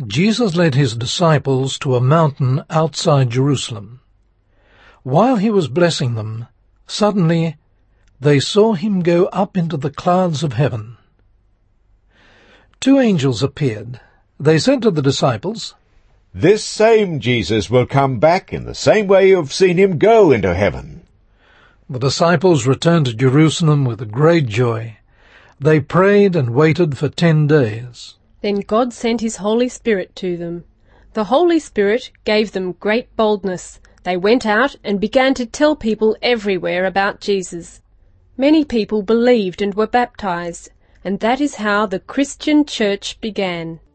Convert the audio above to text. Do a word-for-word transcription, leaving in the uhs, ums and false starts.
Jesus led his disciples to a mountain outside Jerusalem. While he was blessing them, suddenly they saw him go up into the clouds of heaven. Two angels appeared. They said to the disciples, "This same Jesus will come back in the same way you have seen him go into heaven." The disciples returned to Jerusalem with great joy. They prayed and waited for ten days. Then God sent his Holy Spirit to them. The Holy Spirit gave them great boldness. They went out and began to tell people everywhere about Jesus. Many people believed and were baptized, and that is how the Christian church began.